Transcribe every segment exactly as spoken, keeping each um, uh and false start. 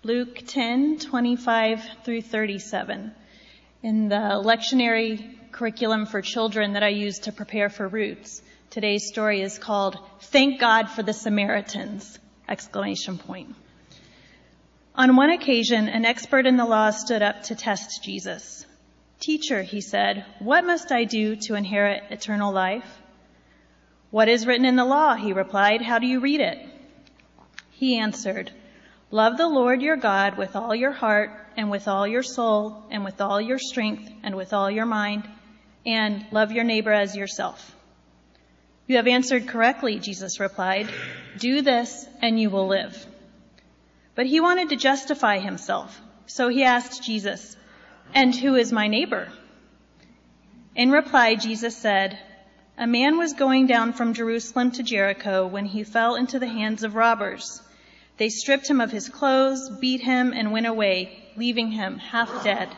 Luke ten, twenty-five through thirty-seven. In the lectionary curriculum for children that I use to prepare for Roots, today's story is called Thank God for the Samaritans! Exclamation point. On one occasion, an expert in the law stood up to test Jesus. Teacher, he said, what must I do to inherit eternal life? What is written in the law? He replied. How do you read it? He answered, love the Lord your God with all your heart and with all your soul and with all your strength and with all your mind, and love your neighbor as yourself. You have answered correctly, Jesus replied. Do this and you will live. But he wanted to justify himself, so he asked Jesus, and who is my neighbor? In reply, Jesus said, a man was going down from Jerusalem to Jericho when he fell into the hands of robbers. They stripped him of his clothes, beat him, and went away, leaving him half dead.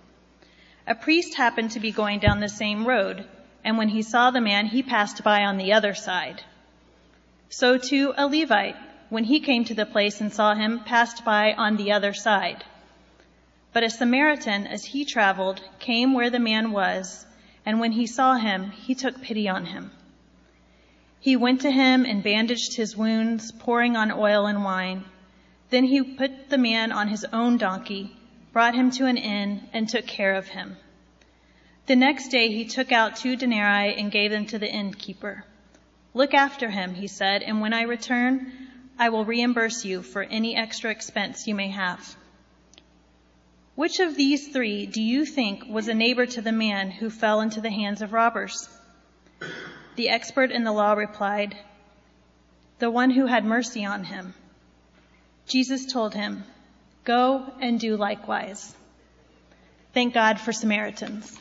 A priest happened to be going down the same road, and when he saw the man, he passed by on the other side. So too a Levite, when he came to the place and saw him, passed by on the other side. But a Samaritan, as he traveled, came where the man was, and when he saw him, he took pity on him. He went to him and bandaged his wounds, pouring on oil and wine. Then he put the man on his own donkey, brought him to an inn, and took care of him. The next day he took out two denarii and gave them to the innkeeper. Look after him, he said, and when I return, I will reimburse you for any extra expense you may have. Which of these three do you think was a neighbor to the man who fell into the hands of robbers? The expert in the law replied, the one who had mercy on him. Jesus told him, go and do likewise. Thank God for Samaritans.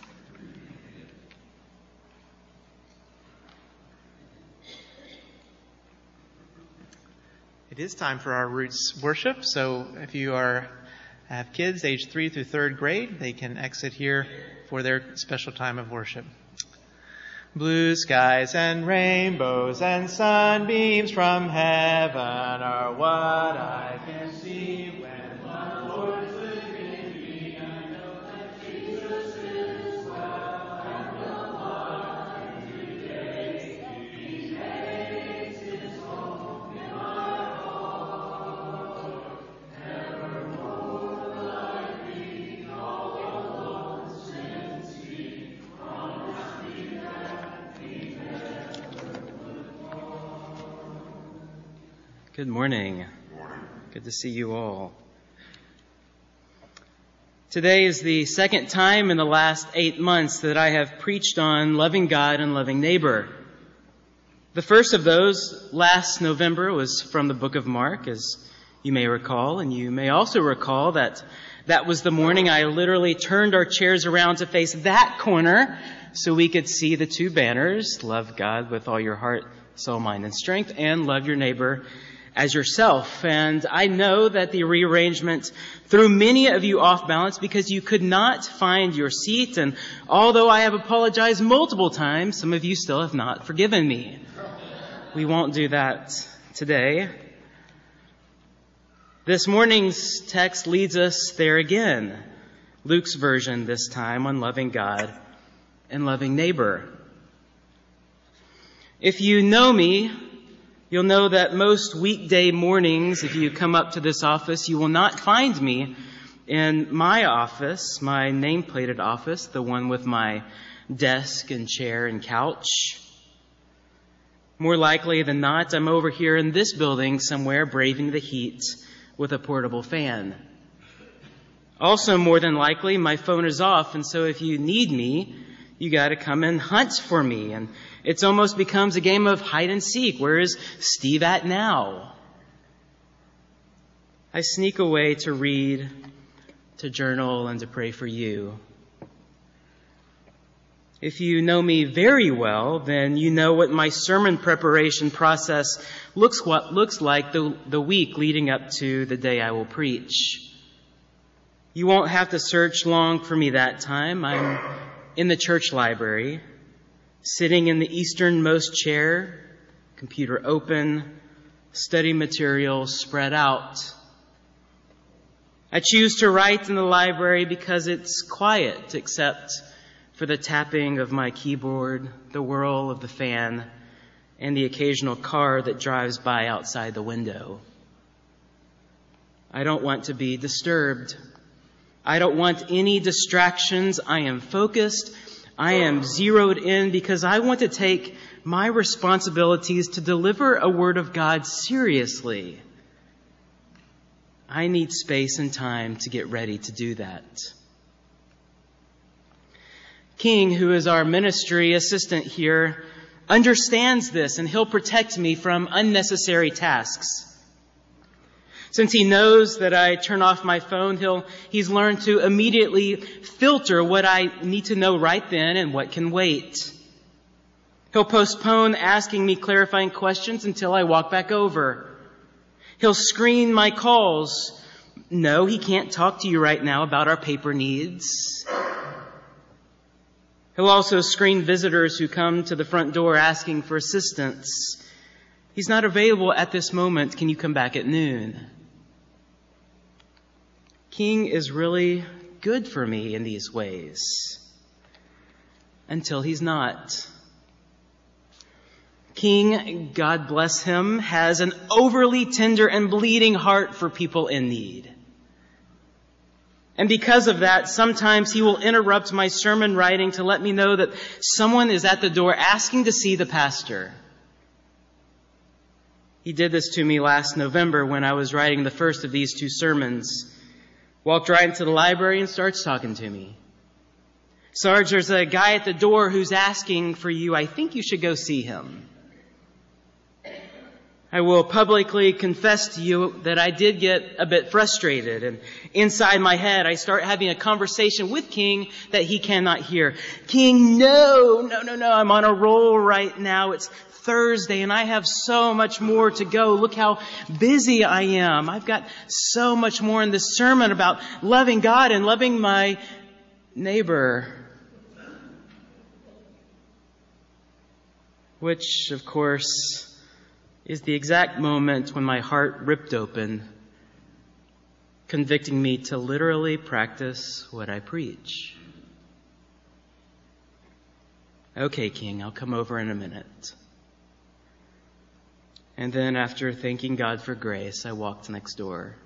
It is time for our Roots worship, so if you are have kids age three through third grade, they can exit here for their special time of worship. Blue skies and rainbows and sunbeams from heaven are what I can see when the Lord's within me. I know that Jesus is well and will find today. He makes his home in my heart. Nevermore will I be all alone since he promised me that he never would fall. Good morning. Good to see you all. Today is the second time in the last eight months that I have preached on loving God and loving neighbor. The first of those last November was from the book of Mark, as you may recall, and you may also recall that that was the morning I literally turned our chairs around to face that corner so we could see the two banners, love God with all your heart, soul, mind, and strength, and love your neighbor as yourself. And I know that the rearrangement threw many of you off balance because you could not find your seat. And although I have apologized multiple times, some of you still have not forgiven me. We won't do that today. This morning's text leads us there again. Luke's version this time on loving God and loving neighbor. If you know me, you'll know that most weekday mornings, if you come up to this office, you will not find me in my office, my name-plated office, the one with my desk and chair and couch. More likely than not, I'm over here in this building somewhere braving the heat with a portable fan. Also, more than likely, my phone is off, and so if you need me, you got to come and hunt for me. And it's almost becomes a game of hide and seek. Where is Steve at now? I sneak away to read, to journal, and to pray for you. If you know me very well, then you know what my sermon preparation process looks what looks like the, the week leading up to the day I will preach. You won't have to search long for me that time. I'm in the church library, sitting in the easternmost chair, computer open, study materials spread out. I choose to write in the library because it's quiet, except for the tapping of my keyboard, the whirl of the fan, and the occasional car that drives by outside the window. I don't want to be disturbed. I don't want any distractions. I am focused. I am zeroed in because I want to take my responsibilities to deliver a word of God seriously. I need space and time to get ready to do that. King, who is our ministry assistant here, understands this, and he'll protect me from unnecessary tasks. Since he knows that I turn off my phone, he'll, he's learned to immediately filter what I need to know right then and what can wait. He'll postpone asking me clarifying questions until I walk back over. He'll screen my calls. No, he can't talk to you right now about our paper needs. He'll also screen visitors who come to the front door asking for assistance. He's not available at this moment. Can you come back at noon? King is really good for me in these ways. Until he's not. King, God bless him, has an overly tender and bleeding heart for people in need. And because of that, sometimes he will interrupt my sermon writing to let me know that someone is at the door asking to see the pastor. He did this to me last November when I was writing the first of these two sermons. Walked right into the library and starts talking to me. Sarge, there's a guy at the door who's asking for you. I think you should go see him. I will publicly confess to you that I did get a bit frustrated, and inside my head I start having a conversation with King that he cannot hear. King, no, no, no, no, I'm on a roll right now. It's Thursday and I have so much more to go. Look how busy I am. I've got so much more in this sermon about loving God and loving my neighbor. Which, of course, is the exact moment when my heart ripped open, convicting me to literally practice what I preach. Okay, King, I'll come over in a minute. And then after thanking God for grace, I walked next door.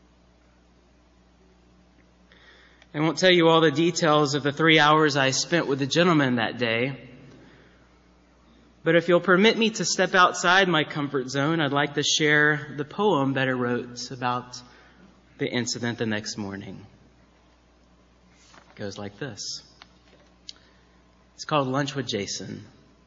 I won't tell you all the details of the three hours I spent with the gentleman that day. But if you'll permit me to step outside my comfort zone, I'd like to share the poem that I wrote about the incident the next morning. It goes like this. It's called Lunch with Jason.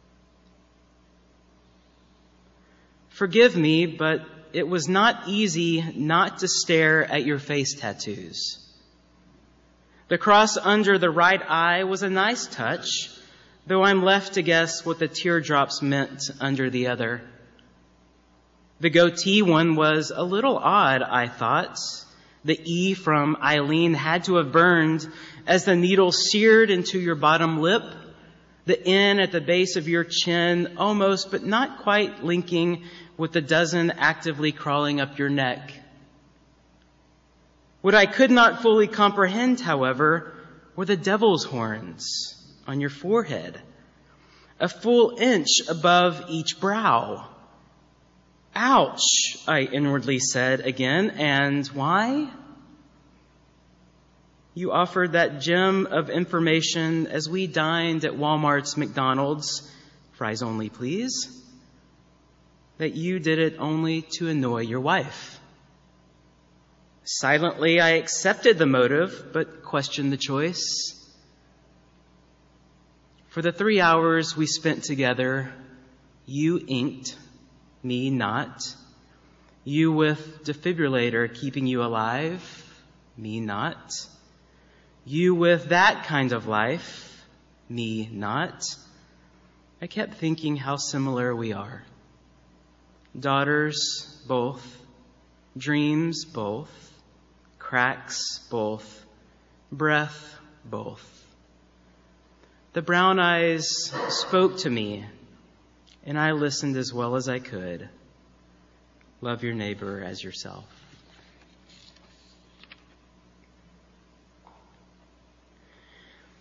Forgive me, but it was not easy not to stare at your face tattoos. The cross under the right eye was a nice touch, though I'm left to guess what the teardrops meant under the other. The goatee one was a little odd, I thought. The E from Eileen had to have burned as the needle seared into your bottom lip. The N at the base of your chin, almost but not quite linking with the dozen actively crawling up your neck. What I could not fully comprehend, however, were the devil's horns on your forehead, a full inch above each brow. Ouch, I inwardly said again, and why? You offered that gem of information as we dined at Walmart's McDonald's, fries only please, that you did it only to annoy your wife. Silently, I accepted the motive, but questioned the choice. For the three hours we spent together, you inked, me not. You with defibrillator keeping you alive, me not. You with that kind of life, me not. I kept thinking how similar we are. Daughters, both. Dreams, both. Cracks, both. Breath, both. The brown eyes spoke to me, and I listened as well as I could. Love your neighbor as yourself.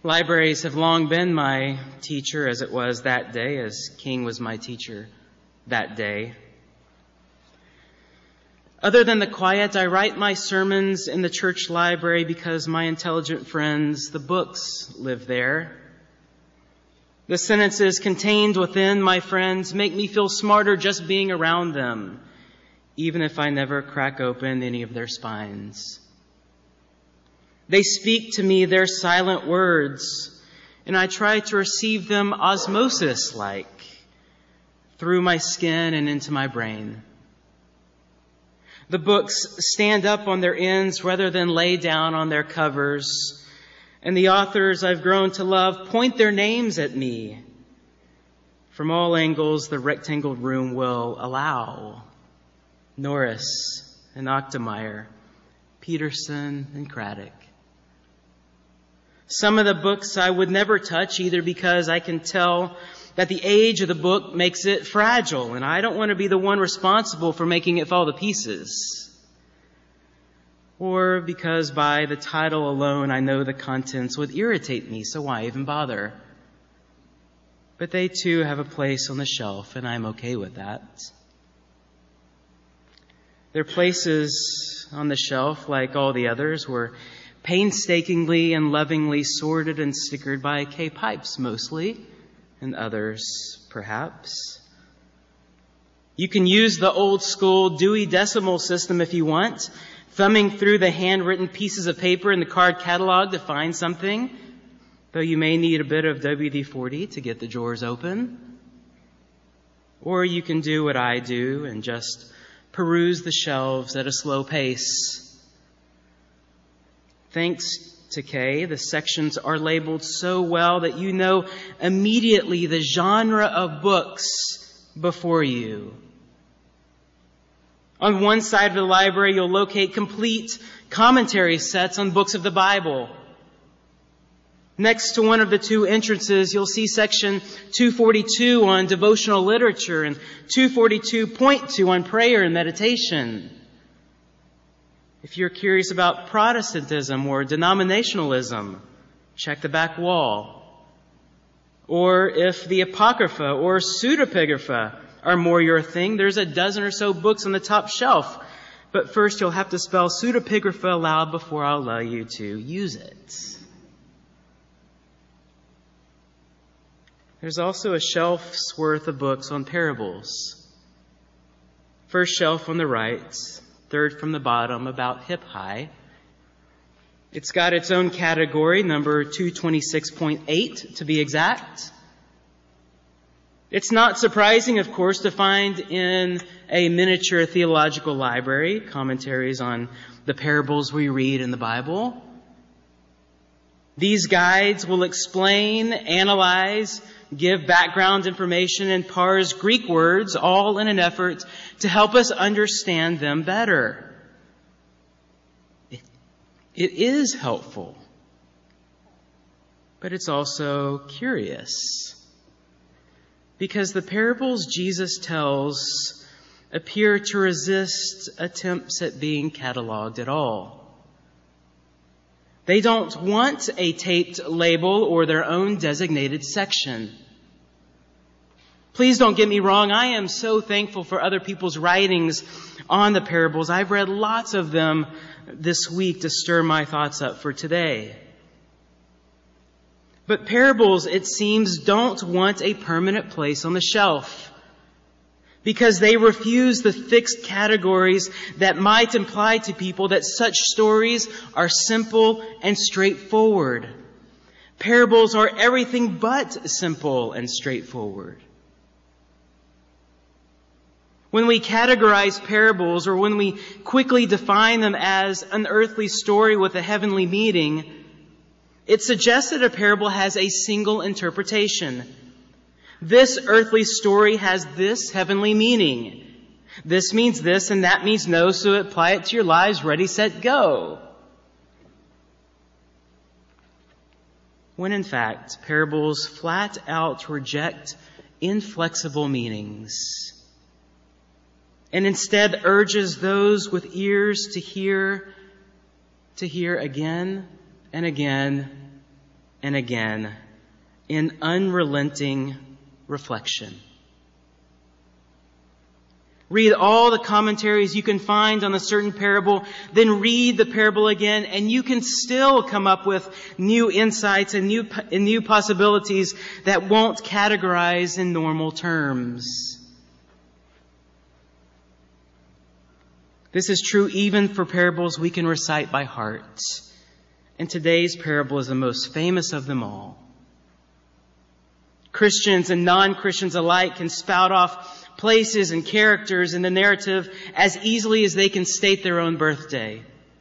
Libraries have long been my teacher, as it was that day, as King was my teacher that day. Other than the quiet, I write my sermons in the church library because my intelligent friends, the books, live there. The sentences contained within my friends make me feel smarter just being around them, even if I never crack open any of their spines. They speak to me their silent words, and I try to receive them osmosis-like through my skin and into my brain. The books stand up on their ends rather than lay down on their covers, and the authors I've grown to love point their names at me. From all angles, the rectangled room will allow. Norris and Ochtemeyer, Peterson and Craddock. Some of the books I would never touch, either because I can tell that the age of the book makes it fragile, and I don't want to be the one responsible for making it fall to pieces. Or because by the title alone I know the contents would irritate me, so why even bother? But they too have a place on the shelf, and I'm okay with that. Their places on the shelf, like all the others, were painstakingly and lovingly sorted and stickered by K. Pipes mostly, and others perhaps. You can use the old school Dewey Decimal System if you want, thumbing through the handwritten pieces of paper in the card catalog to find something, though you may need a bit of W D forty to get the drawers open. Or you can do what I do and just peruse the shelves at a slow pace. Thanks to Kay, the sections are labeled so well that you know immediately the genre of books before you. On one side of the library, you'll locate complete commentary sets on books of the Bible. Next to one of the two entrances, you'll see section two forty-two on devotional literature and two forty-two point two on prayer and meditation. If you're curious about Protestantism or denominationalism, check the back wall. Or if the Apocrypha or Pseudepigrapha are more your thing, there's a dozen or so books on the top shelf. But first you'll have to spell Pseudepigrapha aloud before I'll allow you to use it. There's also a shelf's worth of books on parables. First shelf on the right, third from the bottom, about hip high. It's got its own category, number two twenty-six point eight to be exact. It's not surprising, of course, to find in a miniature theological library commentaries on the parables we read in the Bible. These guides will explain, analyze, give background information, and parse Greek words, all in an effort to help us understand them better. It, it is helpful, but it's also curious, because the parables Jesus tells appear to resist attempts at being cataloged at all. They don't want a taped label or their own designated section. Please don't get me wrong. I am so thankful for other people's writings on the parables. I've read lots of them this week to stir my thoughts up for today. But parables, it seems, don't want a permanent place on the shelf, because they refuse the fixed categories that might imply to people that such stories are simple and straightforward. Parables are everything but simple and straightforward. When we categorize parables, or when we quickly define them as an earthly story with a heavenly meaning, it suggests that a parable has a single interpretation. This earthly story has this heavenly meaning. This means this and that means no, so apply it to your lives, ready, set, go. When in fact, parables flat out reject inflexible meanings, and instead urges those with ears to hear, to hear again and again and again in unrelenting reflection. Read all the commentaries you can find on a certain parable, then read the parable again, and you can still come up with new insights and new, and new possibilities that won't categorize in normal terms. This is true even for parables we can recite by heart. And today's parable is the most famous of them all. Christians and non-Christians alike can spout off places and characters in the narrative as easily as they can state their own birthday.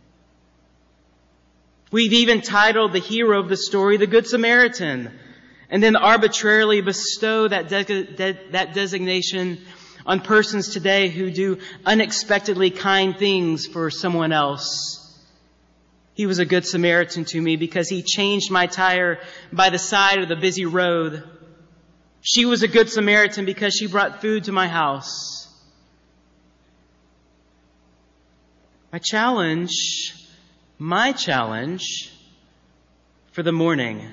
We've even titled the hero of the story the Good Samaritan, and then arbitrarily bestow that, de- de- that designation on persons today who do unexpectedly kind things for someone else. He was a good Samaritan to me because he changed my tire by the side of the busy road. She was a good Samaritan because she brought food to my house. My challenge, my challenge for the morning.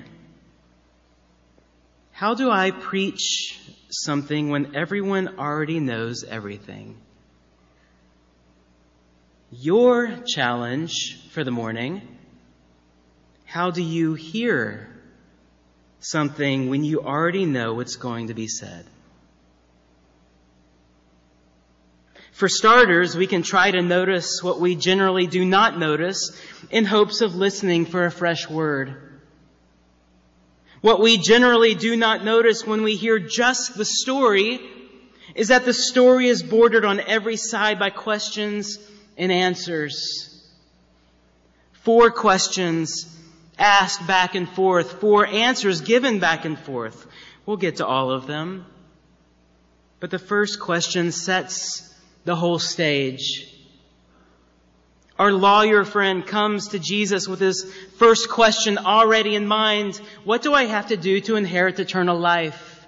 How do I preach something when everyone already knows everything? Your challenge for the morning. How do you hear something when you already know what's going to be said? For starters, we can try to notice what we generally do not notice in hopes of listening for a fresh word. What we generally do not notice when we hear just the story is that the story is bordered on every side by questions and answers. Four questions asked back and forth, four answers given back and forth. We'll get to all of them. But the first question sets the whole stage. Our lawyer friend comes to Jesus with his first question already in mind. What do I have to do to inherit eternal life?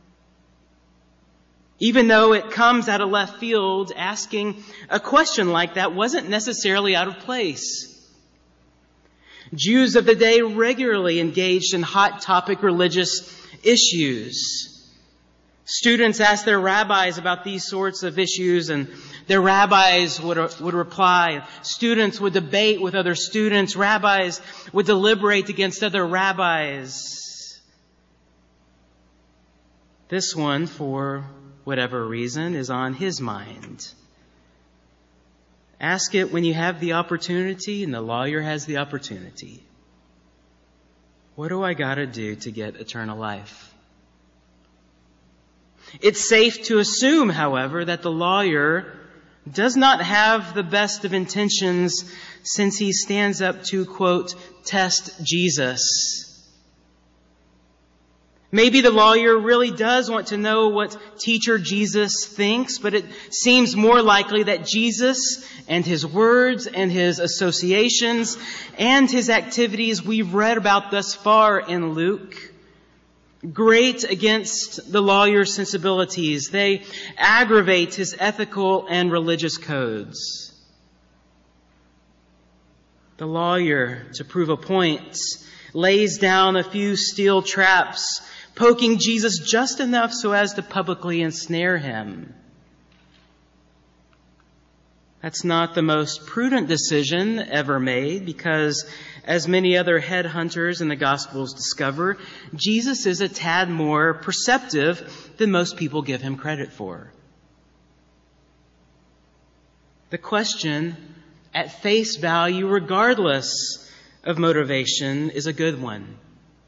Even though it comes out of left field, asking a question like that wasn't necessarily out of place. Jews of the day regularly engaged in hot topic religious issues. Students asked their rabbis about these sorts of issues, and their rabbis would, would reply. Students would debate with other students. Rabbis would deliberate against other rabbis. This one, for whatever reason, is on his mind. Ask it when you have the opportunity, and the lawyer has the opportunity. What do I got to do to get eternal life? It's safe to assume, however, that the lawyer does not have the best of intentions since he stands up to, quote, test Jesus. Maybe the lawyer really does want to know what teacher Jesus thinks, but it seems more likely that Jesus and his words and his associations and his activities we've read about thus far in Luke grate against the lawyer's sensibilities. They aggravate his ethical and religious codes. The lawyer, to prove a point, lays down a few steel traps, poking Jesus just enough so as to publicly ensnare him. That's not the most prudent decision ever made because, as many other headhunters in the Gospels discover, Jesus is a tad more perceptive than most people give him credit for. The question, at face value, regardless of motivation, is a good one.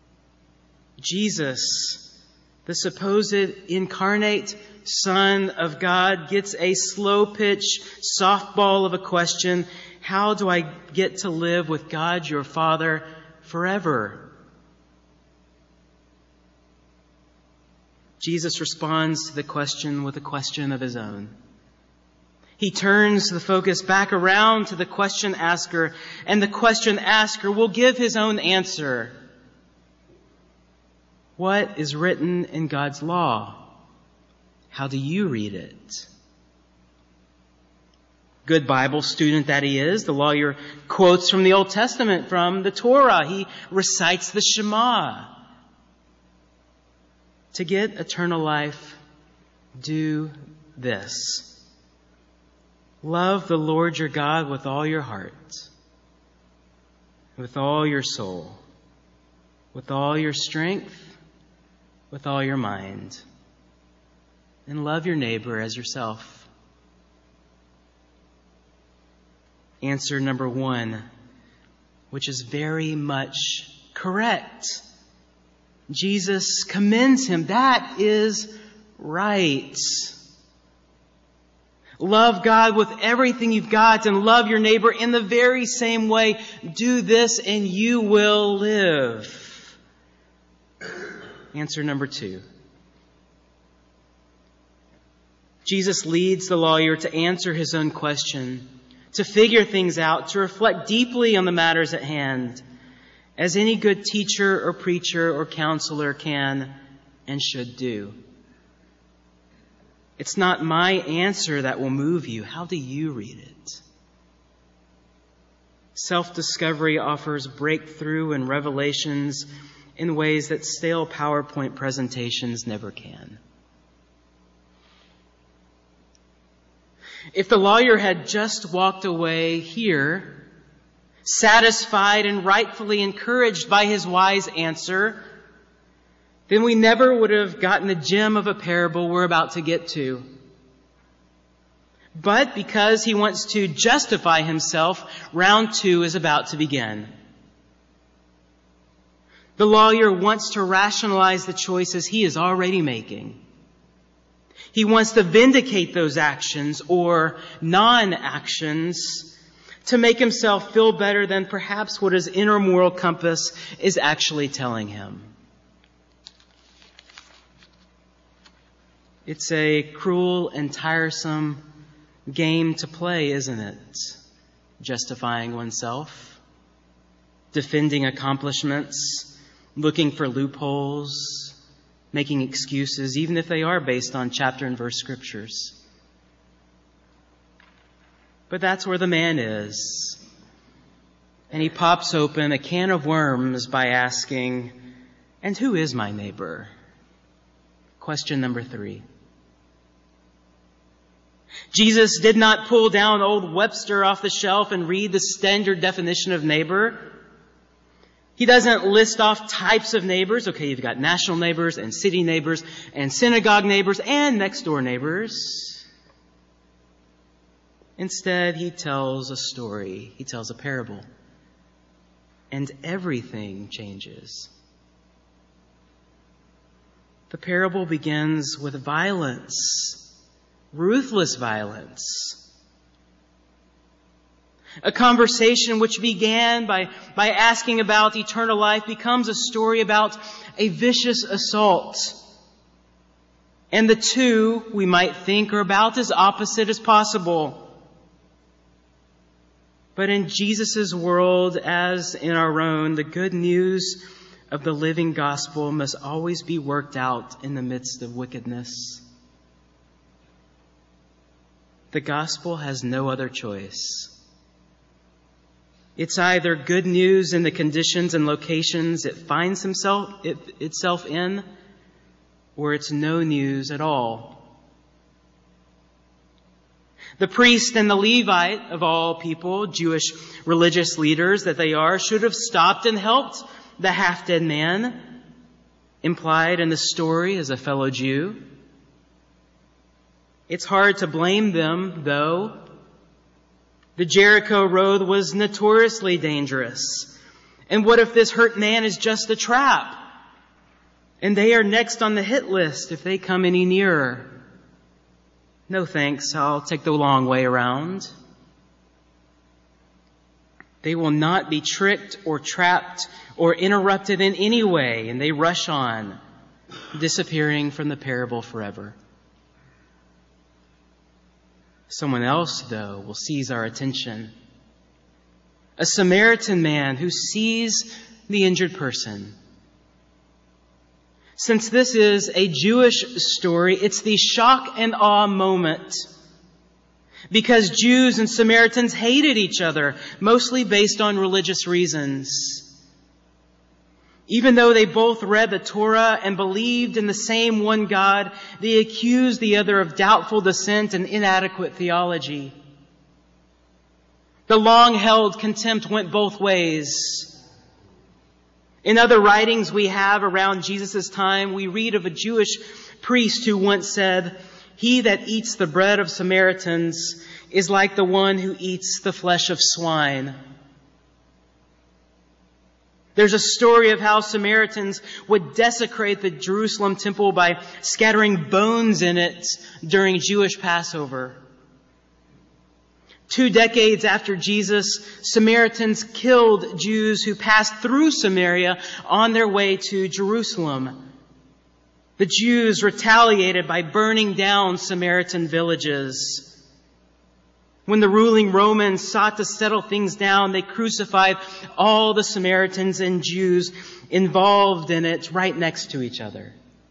Jesus, the supposed incarnate Son of God, gets a slow-pitch softball of a question. How do I get to live with God, your Father, forever? Jesus responds to the question with a question of his own. He turns the focus back around to the question asker, and the question asker will give his own answer. What is written in God's law? How do you read it? Good Bible student that he is, the lawyer quotes from the Old Testament, from the Torah. He recites the Shema. To get eternal life, do this. Love the Lord your God with all your heart, with all your soul, with all your strength, with all your mind, and love your neighbor as yourself. Answer number one, which is very much correct. Jesus commends him. That is right. Love God with everything you've got and love your neighbor in the very same way. Do this and you will live. Answer number two. Jesus leads the lawyer to answer his own question, to figure things out, to reflect deeply on the matters at hand, as any good teacher or preacher or counselor can and should do. It's not my answer that will move you. How do you read it? Self-discovery offers breakthrough and revelations in ways that stale PowerPoint presentations never can. If the lawyer had just walked away here, satisfied and rightfully encouraged by his wise answer, then we never would have gotten the gem of a parable we're about to get to. But because he wants to justify himself, round two is about to begin. The lawyer wants to rationalize the choices he is already making. He wants to vindicate those actions or non-actions to make himself feel better than perhaps what his inner moral compass is actually telling him. It's a cruel and tiresome game to play, isn't it? Justifying oneself, defending accomplishments, looking for loopholes, making excuses, even if they are based on chapter and verse scriptures. But that's where the man is. And he pops open a can of worms by asking, and who is my neighbor? Question number three. Jesus did not pull down old Webster off the shelf and read the standard definition of neighbor. He doesn't list off types of neighbors. Okay, you've got national neighbors and city neighbors and synagogue neighbors and next door neighbors. Instead, he tells a story. He tells a parable. And everything changes. The parable begins with violence, ruthless violence. A conversation which began by, by asking about eternal life becomes a story about a vicious assault. And the two, we might think, are about as opposite as possible. But in Jesus' world, as in our own, the good news of the living gospel must always be worked out in the midst of wickedness. The gospel has no other choice. It's either good news in the conditions and locations it finds himself, it, itself in, or it's no news at all. The priest and the Levite, of all people, Jewish religious leaders that they are, should have stopped and helped the half-dead man, implied in the story as a fellow Jew. It's hard to blame them, though. The Jericho road was notoriously dangerous. And what if this hurt man is just a trap? And they are next on the hit list if they come any nearer. No thanks, I'll take the long way around. They will not be tricked or trapped or interrupted in any way, and they rush on, disappearing from the parable forever. Someone else, though, will seize our attention. A Samaritan man who sees the injured person. Since this is a Jewish story, it's the shock and awe moment. because Jews and Samaritans hated each other, mostly based on religious reasons. Even though they both read the Torah and believed in the same one God, they accused the other of doubtful descent and inadequate theology. The long-held contempt went both ways. In other writings we have around Jesus' time, we read of a Jewish priest who once said, "He that eats the bread of Samaritans is like the one who eats the flesh of swine." There's a story of how Samaritans would desecrate the Jerusalem temple by scattering bones in it during Jewish Passover. Two decades after Jesus, Samaritans killed Jews who passed through Samaria on their way to Jerusalem. The Jews retaliated by burning down Samaritan villages. When the ruling Romans sought to settle things down, they crucified all the Samaritans and Jews involved in it right next to each other.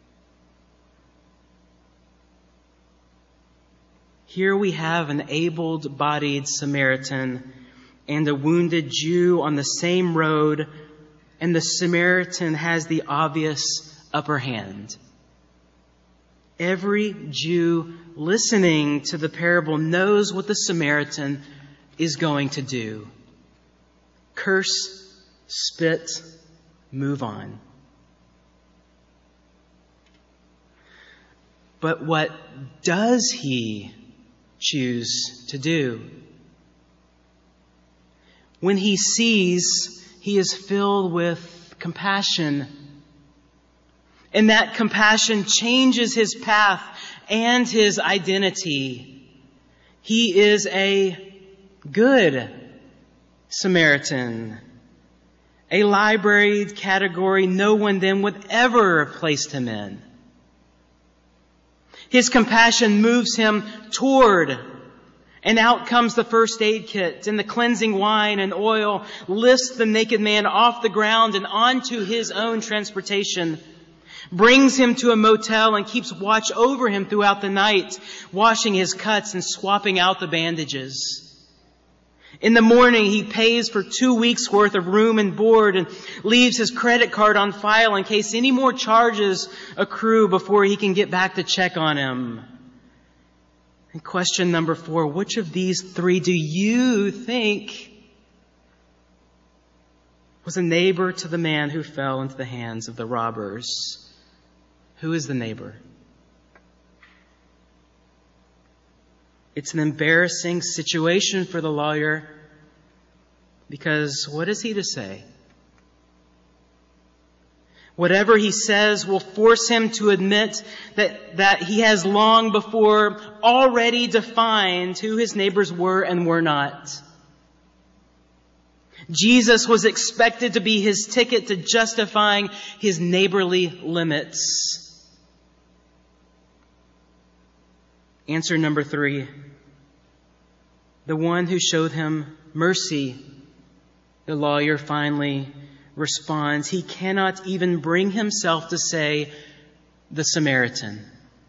Here we have an able-bodied Samaritan and a wounded Jew on the same road, and the Samaritan has the obvious upper hand. Every Jew listening to the parable knows what the Samaritan is going to do. Curse, spit, move on. But what does he choose to do? When he sees, he is filled with compassion. And that compassion changes his path and his identity. He is a good Samaritan, a libraried category no one then would ever have placed him in. His compassion moves him toward, and out comes the first aid kit, and the cleansing wine and oil lifts the naked man off the ground and onto his own transportation, brings him to a motel and keeps watch over him throughout the night, washing his cuts and swapping out the bandages. In the morning, he pays for two weeks' worth of room and board and leaves his credit card on file in case any more charges accrue before he can get back to check on him. And question number four, which of these three do you think was a neighbor to the man who fell into the hands of the robbers? Who is the neighbor? It's an embarrassing situation for the lawyer, because what is he to say? Whatever he says will force him to admit that, that he has long before already defined who his neighbors were and were not. Jesus was expected to be his ticket to justifying his neighborly limits. Answer number three. The one who showed him mercy. The lawyer finally responds. He cannot even bring himself to say, the Samaritan.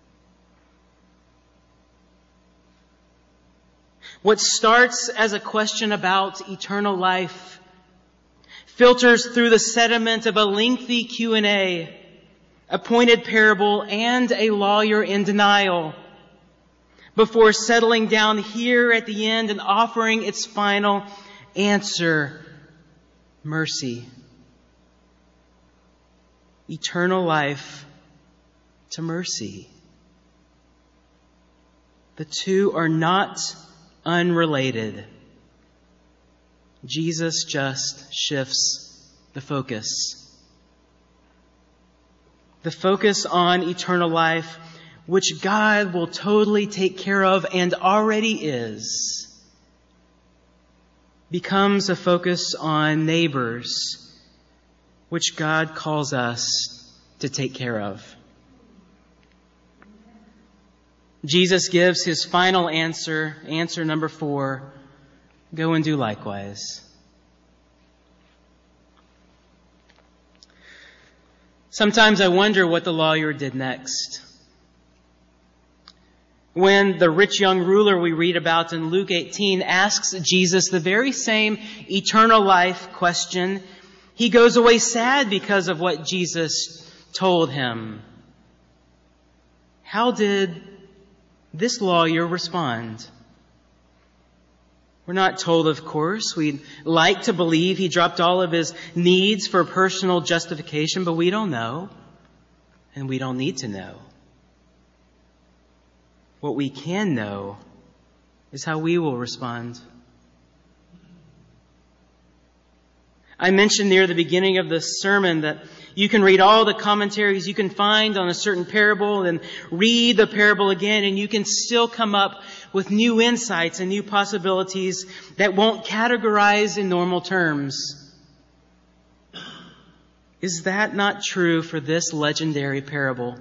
What starts as a question about eternal life filters through the sediment of a lengthy Q and A, a pointed parable, and a lawyer in denial, before settling down here at the end and offering its final answer, mercy. Eternal life to mercy. The two are not unrelated. Jesus just shifts the focus. The focus on eternal life, which God will totally take care of and already is, becomes a focus on neighbors, which God calls us to take care of. Jesus gives his final answer, answer number four, go and do likewise. Sometimes I wonder what the lawyer did next. when the rich young ruler we read about in Luke eighteen asks Jesus the very same eternal life question, he goes away sad because of what Jesus told him. How did this lawyer respond? We're not told, of course. We'd like to believe he dropped all of his needs for personal justification, but we don't know, and we don't need to know. What we can know is how we will respond. I mentioned near the beginning of the sermon that you can read all the commentaries you can find on a certain parable and read the parable again, and you can still come up with new insights and new possibilities that won't categorize in normal terms. Is that not true for this legendary parable?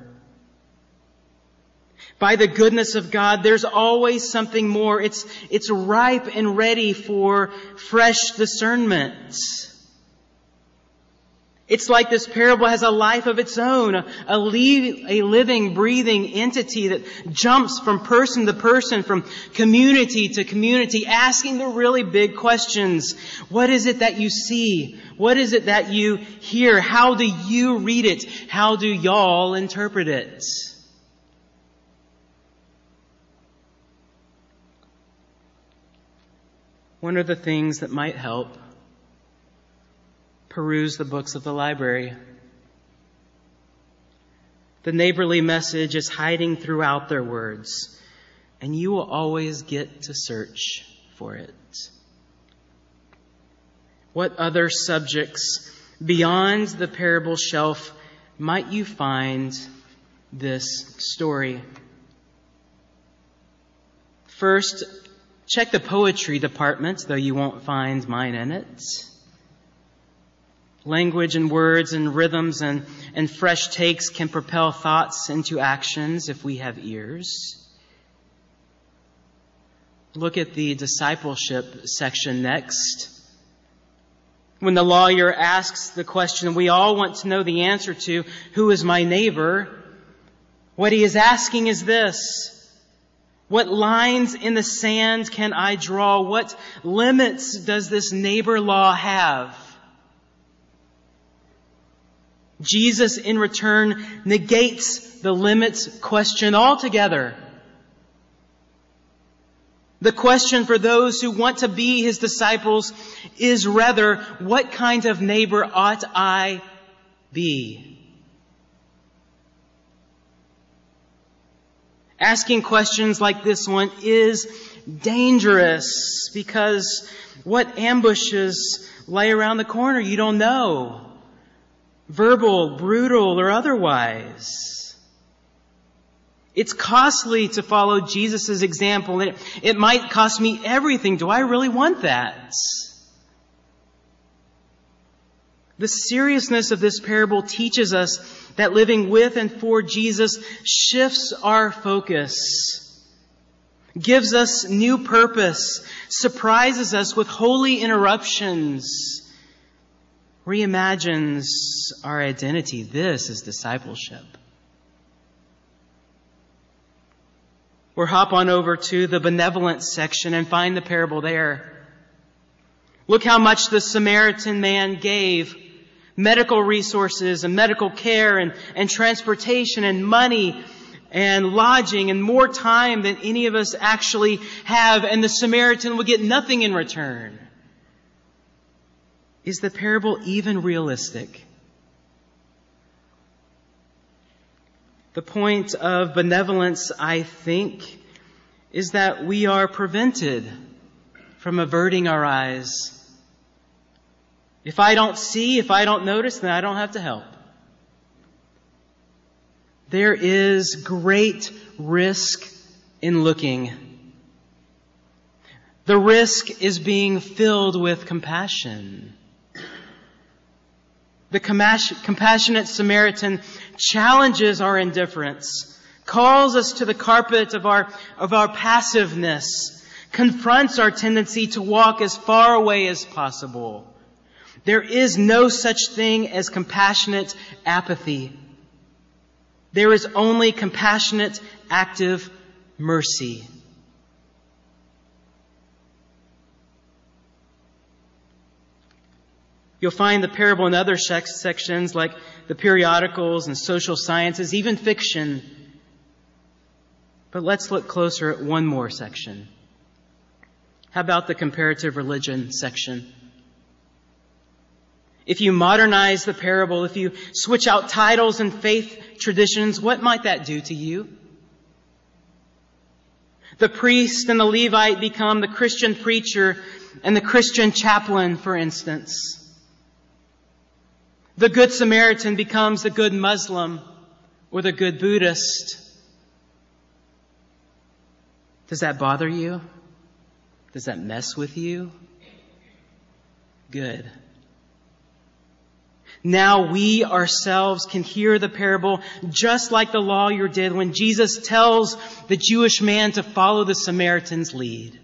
By the goodness of God, there's always something more. It's, it's ripe and ready for fresh discernment. It's like this parable has a life of its own, a, a, li- a living, breathing entity that jumps from person to person, from community to community, asking the really big questions. What is it that you see? What is it that you hear? How do you read it? How do y'all interpret it? One of the things that might help: peruse the books of the library. The neighborly message is hiding throughout their words, and you will always get to search for it. What other subjects beyond the parable shelf might you find this story? First, check the poetry department, though you won't find mine in it. Language and words and rhythms and, and fresh takes can propel thoughts into actions if we have ears. Look at the discipleship section next. When the lawyer asks the question we all want to know the answer to, who is my neighbor? What he is asking is this: what lines in the sand can I draw? What limits does this neighbor law have? Jesus, in return, negates the limits question altogether. The question for those who want to be his disciples is rather, what kind of neighbor ought I be? Asking questions like this one is dangerous because what ambushes lay around the corner you don't know. Verbal, brutal, or otherwise. It's costly to follow Jesus' example. It, it might cost me everything. Do I really want that? The seriousness of this parable teaches us that living with and for Jesus shifts our focus, gives us new purpose, surprises us with holy interruptions, reimagines our identity. This is discipleship. Or hop on over to the benevolence section and find the parable there. Look how much the Samaritan man gave. Medical resources and medical care and, and transportation and money and lodging and more time than any of us actually have. And the Samaritan would get nothing in return. Is the parable even realistic? The point of benevolence, I think, is that we are prevented from averting our eyes. If I don't see, if I don't notice, then I don't have to help. There is great risk in looking. The risk is being filled with compassion. The compassionate Samaritan challenges our indifference, calls us to the carpet of our, of our passiveness, confronts our tendency to walk as far away as possible. There is no such thing as compassionate apathy. There is only compassionate, active mercy. You'll find the parable in other sections like the periodicals and social sciences, even fiction. But let's look closer at one more section. How about the comparative religion section? If you modernize the parable, if you switch out titles and faith traditions, what might that do to you? The priest and the Levite become the Christian preacher and the Christian chaplain, for instance. The Good Samaritan becomes the good Muslim or the good Buddhist. Does that bother you? Does that mess with you? Good. Now we ourselves can hear the parable just like the lawyer did when Jesus tells the Jewish man to follow the Samaritan's lead.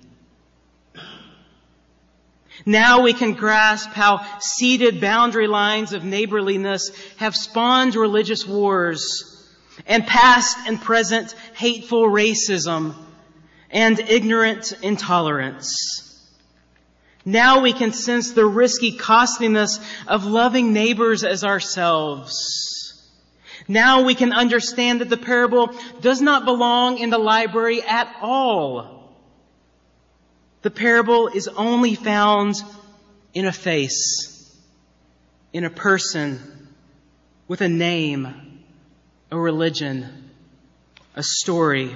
Now we can grasp how seated boundary lines of neighborliness have spawned religious wars and past and present hateful racism and ignorant intolerance. Now we can sense the risky costliness of loving neighbors as ourselves. Now we can understand that the parable does not belong in the library at all. The parable is only found in a face, in a person, with a name, a religion, a story.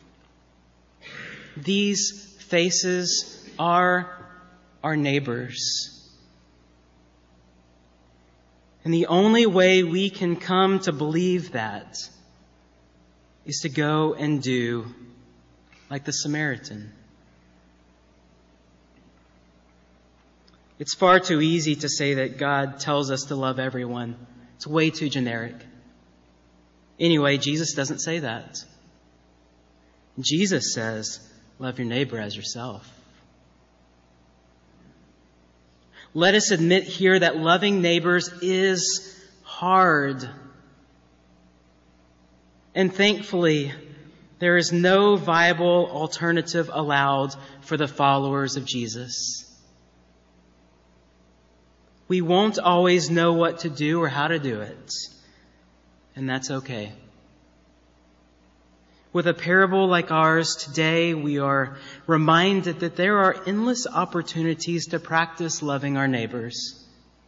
These faces are our neighbors. And the only way we can come to believe that is to go and do like the Samaritan. It's far too easy to say that God tells us to love everyone. It's way too generic. Anyway, Jesus doesn't say that. Jesus says, love your neighbor as yourself. Let us admit here that loving neighbors is hard. And thankfully, there is no viable alternative allowed for the followers of Jesus. We won't always know what to do or how to do it, and that's okay. With a parable like ours today, we are reminded that there are endless opportunities to practice loving our neighbors,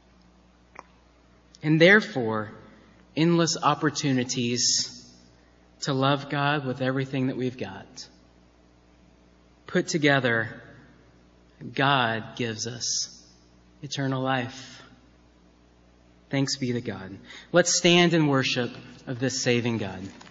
and therefore endless opportunities to love God with everything that we've got. Put together, God gives us eternal life. Thanks be to God. Let's stand in worship of this saving God.